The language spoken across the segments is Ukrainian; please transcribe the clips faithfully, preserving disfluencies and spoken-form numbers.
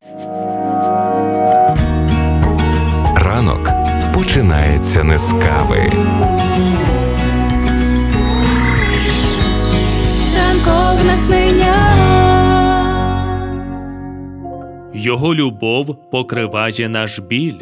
Ранок починається не з кави. Ранкове натхнення. Його любов покриває наш біль.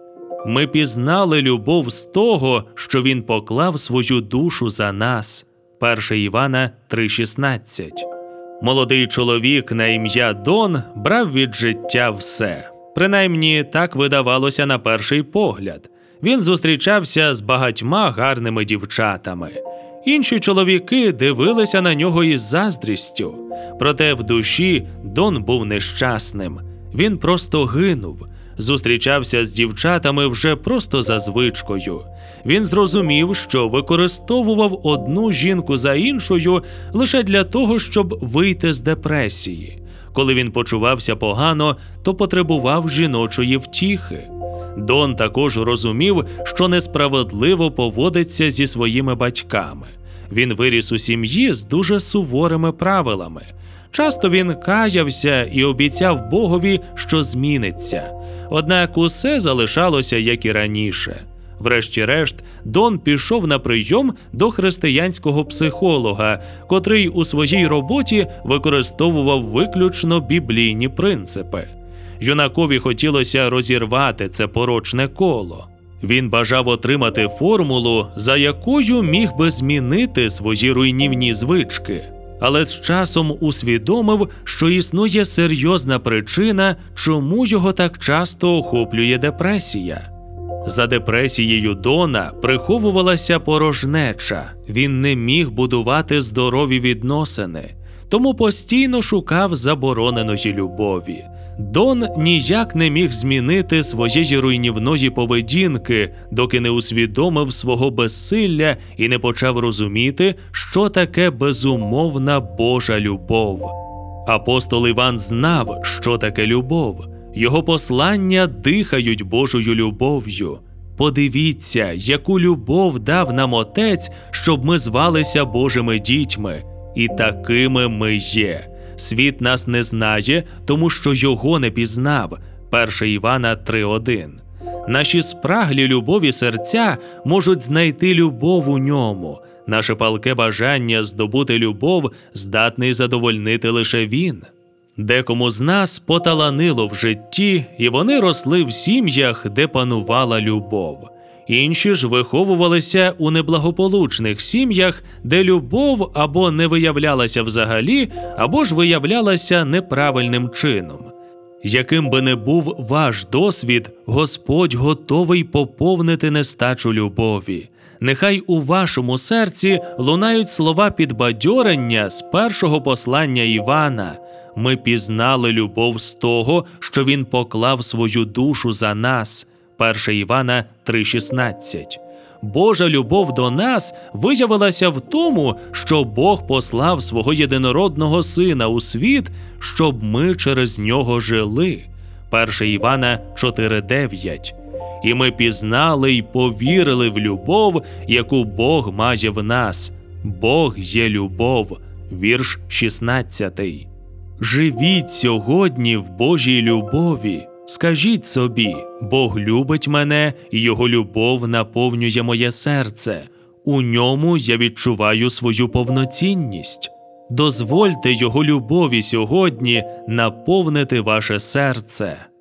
Ми пізнали любов з того, що Він поклав свою душу за нас. перше Івана три шістнадцять. Молодий чоловік на ім'я Дон брав від життя все. Принаймні, так видавалося на перший погляд. Він зустрічався з багатьма гарними дівчатами. Інші чоловіки дивилися на нього із заздрістю. Проте в душі Дон був нещасним. Він просто гинув. Зустрічався з дівчатами вже просто за звичкою. Він зрозумів, що використовував одну жінку за іншою лише для того, щоб вийти з депресії. Коли він почувався погано, то потребував жіночої втіхи. Дон також розумів, що несправедливо поводиться зі своїми батьками. Він виріс у сім'ї з дуже суворими правилами. Часто він каявся і обіцяв Богові, що зміниться. Однак усе залишалося, як і раніше. Врешті-решт, Дон пішов на прийом до християнського психолога, котрий у своїй роботі використовував виключно біблійні принципи. Юнакові хотілося розірвати це порочне коло. Він бажав отримати формулу, за якою міг би змінити свої руйнівні звички. Але з часом усвідомив, що існує серйозна причина, чому його так часто охоплює депресія. За депресією Дона приховувалася порожнеча. Він не міг будувати здорові відносини, тому постійно шукав забороненої любові. Дон ніяк не міг змінити своєї руйнівної поведінки, доки не усвідомив свого безсилля і не почав розуміти, що таке безумовна Божа любов. Апостол Іван знав, що таке любов. Його послання дихають Божою любов'ю. Подивіться, яку любов дав нам Отець, щоб ми звалися Божими дітьми. І такими ми є. Світ нас не знає, тому що його не пізнав. перше Івана три один. Наші спраглі любові серця можуть знайти любов у ньому. Наше палке бажання здобути любов здатний задовольнити лише він. Декому з нас поталанило в житті, і вони росли в сім'ях, де панувала любов. Інші ж виховувалися у неблагополучних сім'ях, де любов або не виявлялася взагалі, або ж виявлялася неправильним чином. Яким би не був ваш досвід, Господь готовий поповнити нестачу любові. Нехай у вашому серці лунають слова підбадьорення з першого послання Івана. Ми пізнали любов з того, що Він поклав свою душу за нас. перше Івана три шістнадцять. Божа любов до нас виявилася в тому, що Бог послав свого єдинородного Сина у світ, щоб ми через Нього жили. перше Івана чотири дев'ять. І ми пізнали й повірили в любов, яку Бог має в нас. Бог є любов. Вірш шістнадцятий. Живіть сьогодні в Божій любові. Скажіть собі, Бог любить мене, і Його любов наповнює моє серце. У ньому я відчуваю свою повноцінність. Дозвольте Його любові сьогодні наповнити ваше серце.